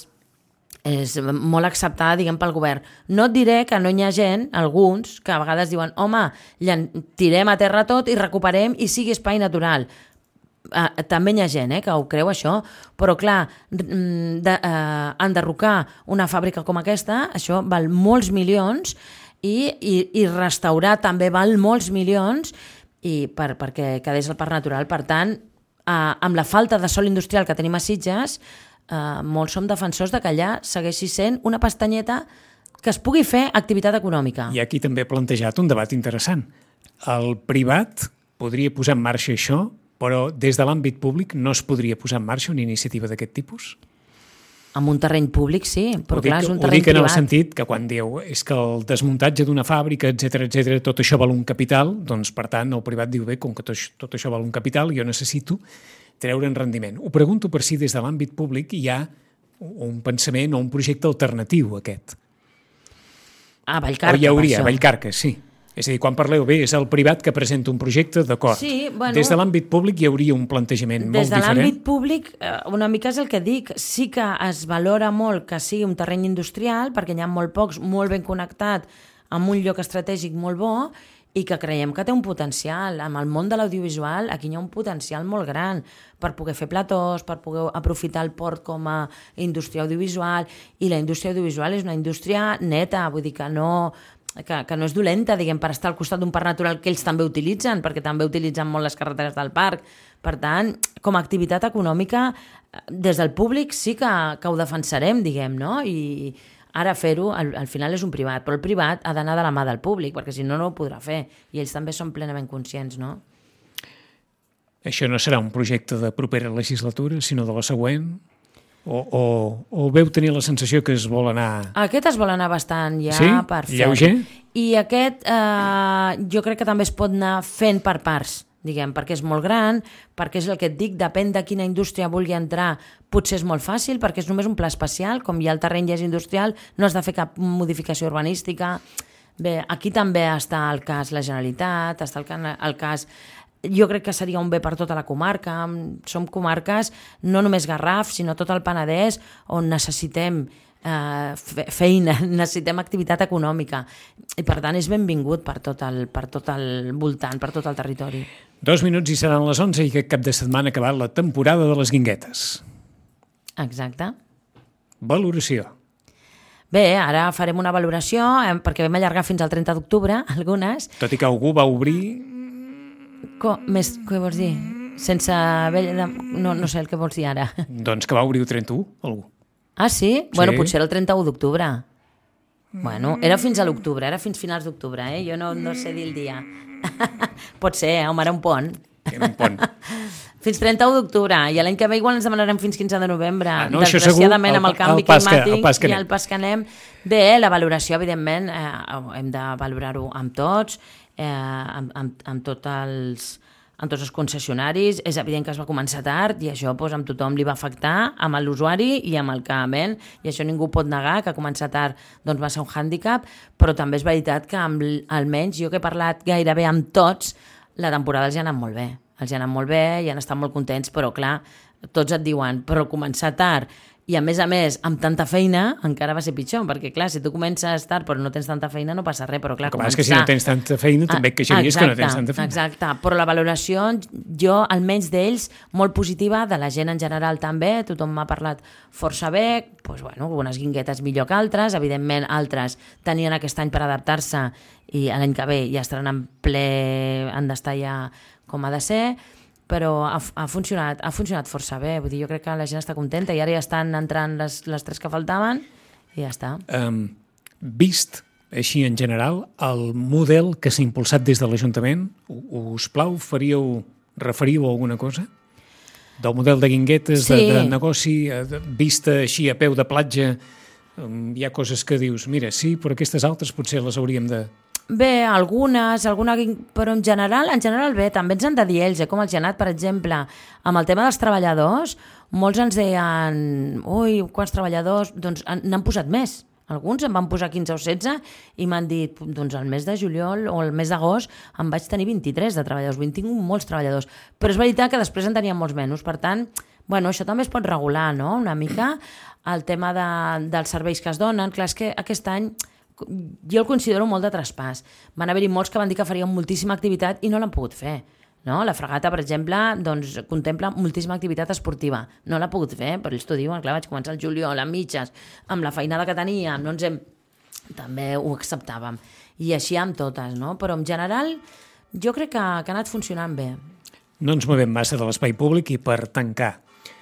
és molt acceptada, diguem, pel govern. No et diré que no hi ha gent, alguns, que a vegades diuen, home, tirem a terra tot i recuperem i sigui espai natural. Uh, també hi ha gent eh, que ho creu això, però clar, de, uh, enderrocar una fàbrica com aquesta, això val molts milions i, i, i restaurar també val molts milions i per, perquè quedés el parc natural. Per tant, uh, amb la falta de sòl industrial que tenim a Sitges, uh, molts som defensors de que allà segueixi sent una pestanyeta que es pugui fer activitat econòmica. I aquí també he plantejat un debat interessant. El privat podria posar en marxa això, però des de l'àmbit públic no es podria posar en marxa una iniciativa d'aquest tipus? En un terreny públic, sí, però ho clar, dic, és un ho terreny dic en privat. el sentit que quan diu és que el desmuntatge d'una fàbrica, etcètera, etcètera, tot això val un capital, doncs per tant el privat diu bé, com que tot, tot això val un capital, jo necessito treure'n rendiment. Ho pregunto per si des de l'àmbit públic hi ha un pensament o un projecte alternatiu a aquest. A Vallcarca, o hi hauria, per a Vallcarca, sí. És a dir, quan parleu bé, és el privat que presenta un projecte, d'acord. Sí, bueno, des de l'àmbit públic hi hauria un plantejament molt diferent. Des de l'àmbit públic, una mica és el que dic, sí que es valora molt que sigui un terreny industrial, perquè hi ha molt pocs, molt ben connectat, amb un lloc estratègic molt bo, i que creiem que té un potencial. Amb el món de l'audiovisual, aquí hi ha un potencial molt gran per poder fer platós, per poder aprofitar el port com a indústria audiovisual, i la indústria audiovisual és una indústria neta, vull dir que no... Que, que no és dolenta, diguem, per estar al costat d'un parc natural que ells també utilitzen, perquè també utilitzen molt les carreteres del parc. Per tant, com a activitat econòmica, des del públic sí que, que ho defensarem, diguem, no? I ara fer-ho, al, al final és un privat, però el privat ha d'anar de la mà del públic, perquè si no, no ho podrà fer. I ells també són plenament conscients, no? Això no serà un projecte de propera legislatura, sinó de la següent? O, o, o veu tenir la sensació que es vol anar... Aquest es vol anar bastant ja sí? per fer. Lleuger? I aquest eh, jo crec que també es pot anar fent per parts, diguem, perquè és molt gran, perquè és el que et dic, depèn de quina indústria vulgui entrar, potser és molt fàcil, perquè és només un pla especial, com ja el terreny ja és industrial, no has de fer cap modificació urbanística. Bé, aquí també està el cas la Generalitat, està el, el cas... Jo crec que seria un bé per tota la comarca. Som comarques, no només Garraf, sinó tot el Penedès, on necessitem eh, feina, necessitem activitat econòmica. I per tant és benvingut per tot, el, per tot el voltant, per tot el territori. Dos minuts i seran les onze i aquest cap de setmana ha acabat la temporada de les Guinguetes. Exacte. Valoració. Bé, ara farem una valoració, eh, perquè vam allargar fins al trenta d'octubre, algunes. Tot i que algú va obrir... Com, més, què vols dir? Sense haver... De... No, no sé el que vols dir ara. Doncs que va obrir el trenta-u, algú. Ah, sí? Sí. Bueno, potser era el trenta-u d'octubre. Bueno, era fins a l'octubre, era fins finals d'octubre, eh? Jo no, no sé dir el dia. Pot ser, eh? Home, era un pont. Era un pont. Fins trenta-u d'octubre, i l'any que ve igual ens demanarem fins quinze de novembre. Ah, no, això segur, desgraciadament, amb el canvi el pas que, climàtic el pas que i el pas que anem. Bé, la valoració, evidentment, eh, hem de valorar-ho amb tots, eh, amb, amb, amb tots els amb tots els concessionaris. És evident que es va començar tard i això doncs, amb tothom li va afectar, amb l'usuari i amb el que ven, i això ningú pot negar, que començar tard doncs, va ser un hàndicap, però també és veritat que amb, almenys jo que he parlat gairebé amb tots, la temporada els ha anat molt bé. Els ha anat molt bé i han estat molt contents, però clar, tots et diuen, però començar tard i a més a més amb tanta feina encara va ser pitjor, perquè clar, si tu comences tard però no tens tanta feina no passa res, però clar, el que començar... és que si no tens tanta feina també et queixaries que no tens tanta feina. Exacte, però la valoració jo, almenys d'ells, molt positiva, de la gent en general també, tothom m'ha parlat força bé, doncs, bueno, algunes guinguetes millor que altres, evidentment altres tenien aquest any per adaptar-se i l'any que ve ja estaran en ple, han d'estar ja com ha de ser, però ha, ha, funcionat, ha funcionat força bé. Vull dir, jo crec que la gent està contenta i ara ja estan entrant les, les tres que faltaven i ja està. Um, vist així en general, el model que s'ha impulsat des de l'Ajuntament, us plau, faríeu, referiu a alguna cosa? Del model de guinguetes, sí. de, de negoci, de, vista així a peu de platja, um, hi ha coses que dius, mira, sí, però aquestes altres potser les hauríem de... Bé, algunes, alguna, però en general, en general bé, també ens han de dir ells, eh, com el Genat, per exemple, amb el tema dels treballadors, molts ens deien, ui, quants treballadors, doncs n'han posat més. Alguns em van posar quinze o setze i m'han dit, doncs el mes de juliol o el mes d'agost em vaig tenir vint-i-tres de treballadors, vull dir, tinc molts treballadors, però és veritat que després en tenien molts menys, per tant, bueno, això també es pot regular, no?, una mica, el tema de, dels serveis que es donen. Clar, és que aquest any jo el considero molt de traspàs. Van haver-hi molts que van dir que farien moltíssima activitat i no l'han pogut fer. No? La fregata, per exemple, doncs, contempla moltíssima activitat esportiva. No l'ha pogut fer, però ells t'ho diuen. Clar, vaig començar el juliol, amb mitges, amb la feinada que teníem, no ens hem... també ho acceptàvem. I així amb totes, no? Però en general jo crec que, que ha anat funcionant bé. No ens movem massa de l'espai públic i per tancar.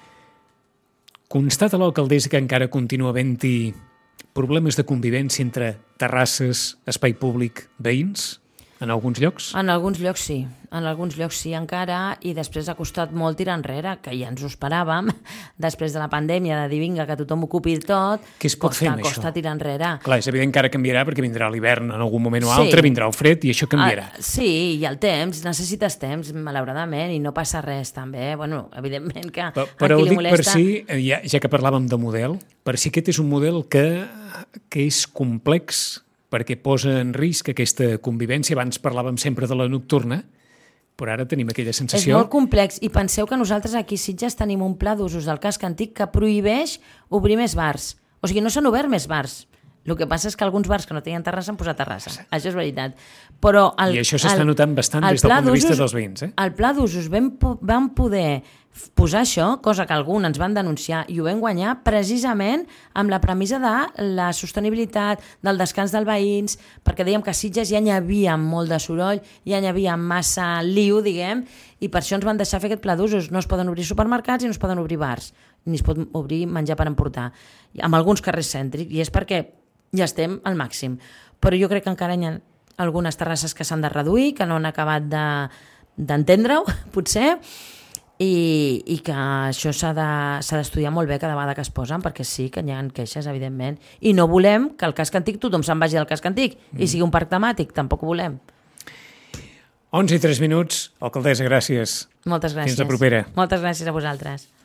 Constata l'alcaldessa que encara continua havent-hi problemes de convivència entre terrasses, espai públic, veïns, en alguns llocs? En alguns llocs sí, en alguns llocs sí encara, i després ha costat molt tirar enrere, que ja ens ho esperàvem, després de la pandèmia, de dir vinga, que tothom ocupi tot, què es pot costa, fer amb costa això? tirar enrere. Clar, és evident que ara canviarà perquè vindrà l'hivern en algun moment o Sí. altre, vindrà el fred i això canviarà. Ah, sí, i el temps, necessites temps, malauradament, i no passa res també. Bueno, evidentment que Però, a però qui ho li dic molesta... per si, ja, ja que parlàvem de model, per si aquest és un model que, que és complex perquè posa en risc aquesta convivència. Abans parlàvem sempre de la nocturna, però ara tenim aquella sensació... És molt complex, i penseu que nosaltres aquí a Sitges tenim un pla d'usos del casc antic que prohibeix obrir més bars. O sigui, no s'han obert més bars. El que passa és que alguns bars que no tenien terrassa han posat terrassa. Això és veritat. Però el, I això s'està el, notant bastant des del punt de vista dels veïns. Eh? El pla d'usos vam, vam poder posar això, cosa que alguns ens van denunciar, i ho vam guanyar precisament amb la premissa de la sostenibilitat, del descans dels veïns, perquè dèiem que a Sitges ja n'hi havia molt de soroll, ja n'hi havia massa liu, diguem, i per això ens van deixar fer aquest pla d'usos. No es poden obrir supermercats i no es poden obrir bars, ni es pot obrir menjar per emportar, amb alguns carrers cèntrics, i és perquè ja estem al màxim. Però jo crec que encara hi ha algunes terrasses que s'han de reduir, que no han acabat de, d'entendre-ho, potser, i, i que això s'ha de, s'ha d'estudiar molt bé cada vegada que es posen, perquè sí que hi ha queixes, evidentment, i no volem que el casc antic tothom se'n vagi del casc antic mm. i sigui un parc temàtic, tampoc ho volem. onze i tres minuts, alcaldessa, gràcies. Moltes gràcies. Fins la propera. Moltes gràcies a vosaltres.